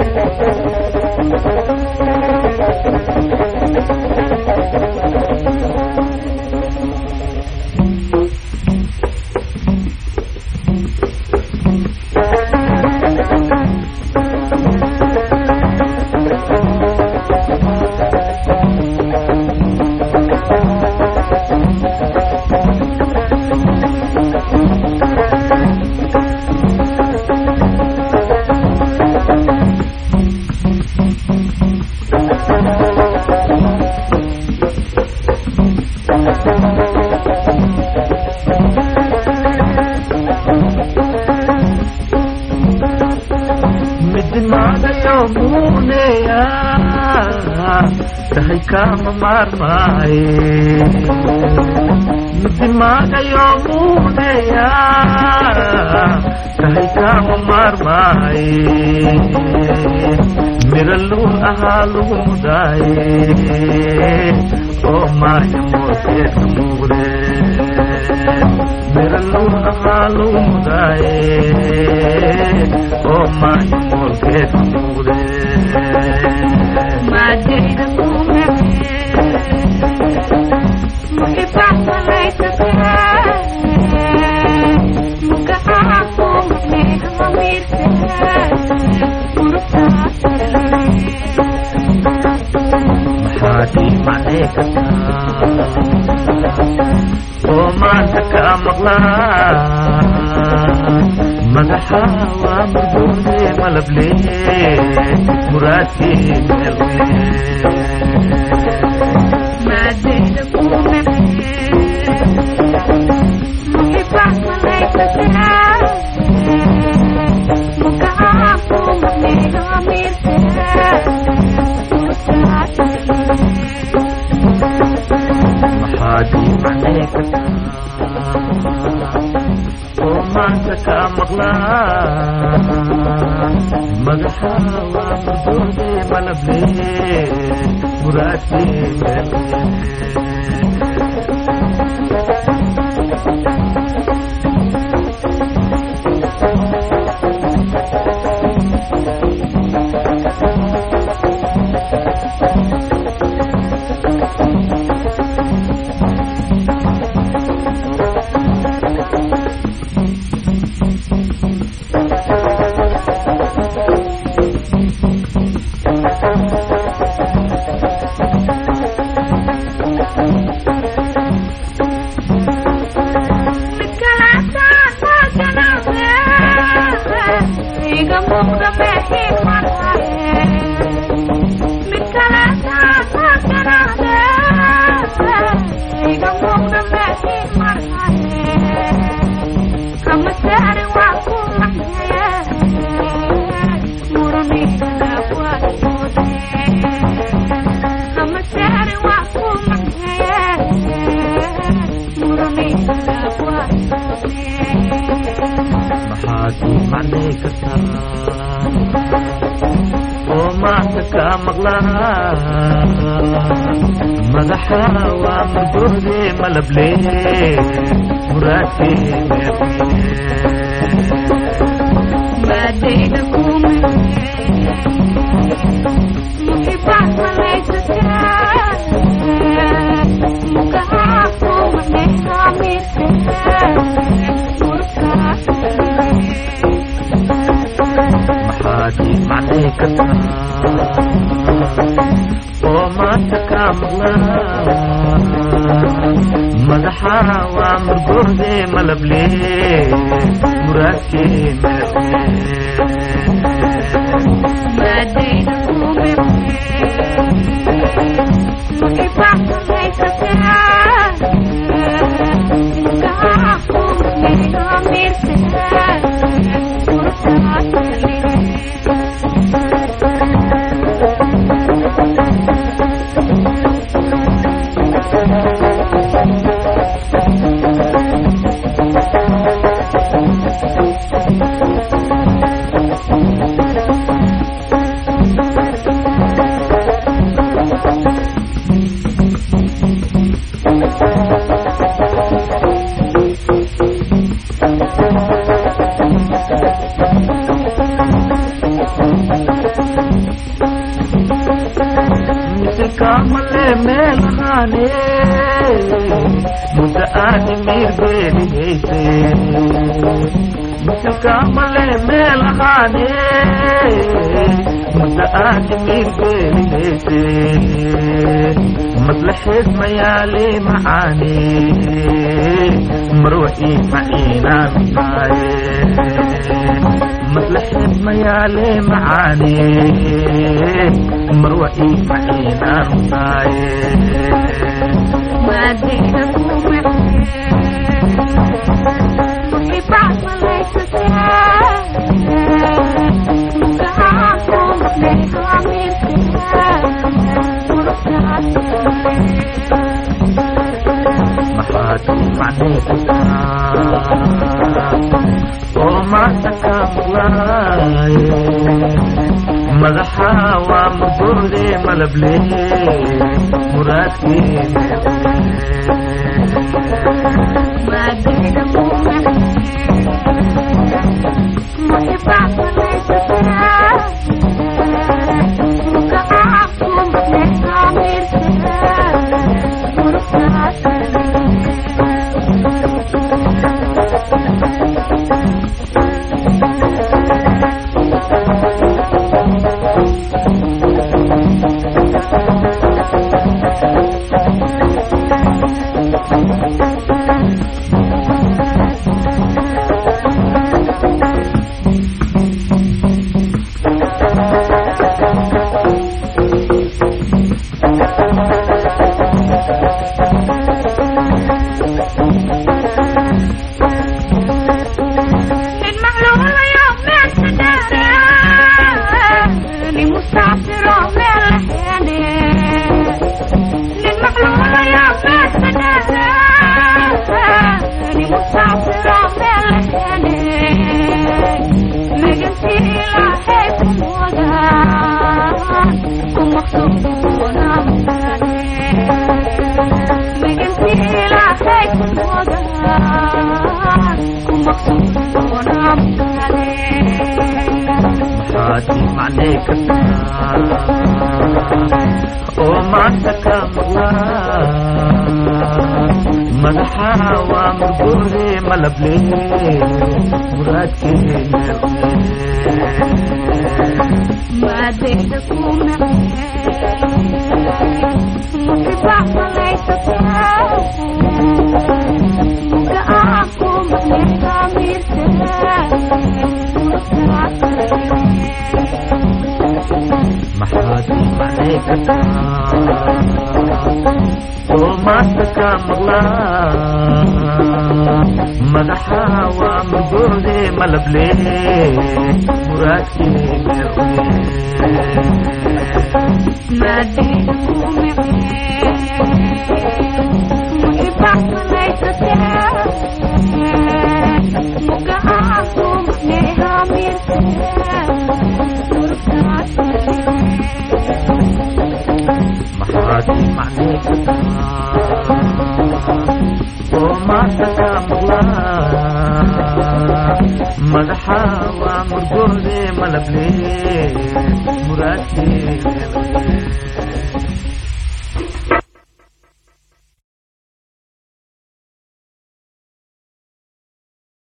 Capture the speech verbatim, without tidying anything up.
kama marmaaye midimaaga yoomuunaya tahay kama marmaaye miraluun ahaa lagu mudaaye oo maaya mooteedka muuqde miraluun ahaa lagu mudaaye oo maaya moolkeedka muuqde maadayda kume muxibaka laysakaa mugacaku maqneega mamirta maxaadii macnee kartaa oo maanta kaa maqlaa madaxa waa murduune malablee muraadkii meel maadayda kume muxibaka laysakaa mugacaku maqneega mamirta maxaadii macnee kartaa oo maanta kaa maqlaa madaxa waa murduune malablee muraadkii meel maxaadii macnee kartaa oo maanta kaa maqlaa madaxa waa murduune malablee muraadkii meel maadayda kume muxibaka laysakaa mugacaku maqneega mamirta maxaadii macnee kartaa oo maanta kaa maqlaa madaxa waa murduune malablee muraadkii meel maadayda kume muxibaka laysakaa mugacaku maqneega mamirta macaane muddo aadi miir beelihayse misalka male meel ahaane muddo aadi miir beelihayse maslaxeed mayaale macaane marwaxii maciinaan taaye maslaxeed mayaale macaane marwaxii maciinaan taaye maadayda ku muxibaad malaysataa mugacaanku maqnaydo amiirka maxaad macnaysataa oo maanta ka maqlaaye madaxa waa murgoode malable muraadkii maadayda ku muxibaad malaysataa mugacaanku maqnaydo amiirka oo maanta ka maqlaa madaxa waa murgoode malable muraadkii maadayda ku muxibaad malaysataa mugacaanku maqnaydo amiirka maxaad macnaysataa oo maanta ka maqlaa madaxa waa murgoode malable muraadkii maadayda ku muxibaad malaysataa mugacaanku maqnaydo amiirka maxaad macnaysataa oo maanta ka maqlaa madaxa waa murgoode malable muraadkii